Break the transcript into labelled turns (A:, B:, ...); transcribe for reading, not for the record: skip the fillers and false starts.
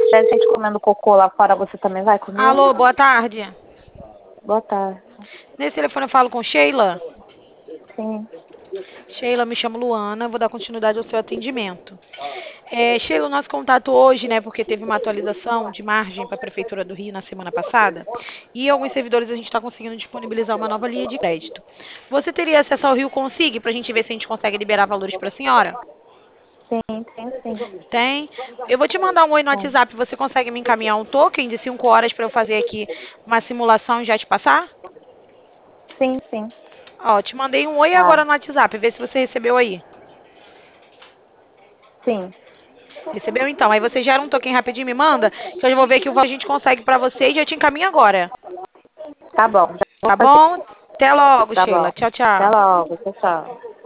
A: tiver gente comendo cocô lá fora, você também vai comer?
B: Alô, boa tarde.
A: Boa tarde.
B: Nesse telefone eu falo com Sheila.
A: Sim.
B: Sheila, me chamo Luana, vou dar continuidade ao seu atendimento. Sheila, o nosso contato hoje, né, porque teve uma atualização de margem para a Prefeitura do Rio na semana passada, e alguns servidores a gente está conseguindo disponibilizar uma nova linha de crédito. Você teria acesso ao Rio Consigue para a gente ver se a gente consegue liberar valores para a senhora?
A: Sim, tem sim.
B: Tem. Eu vou te mandar um oi no
A: Tem.
B: WhatsApp, você consegue me encaminhar um token de 5 horas para eu fazer aqui uma simulação e já te passar?
A: Sim, sim.
B: Ó, te mandei um oi
A: Tá.
B: agora no WhatsApp, vê se você recebeu aí.
A: Sim.
B: Recebeu então? Aí você gera um token rapidinho e me manda, que eu vou ver que o valor a gente consegue pra você e já te encaminho agora.
A: Tá bom. Já vou
B: Tá
A: fazer.
B: bom? Até logo,
A: Tá
B: Sheila.
A: bom.
B: Tchau,
A: Até
B: tchau.
A: logo. Tchau, tchau.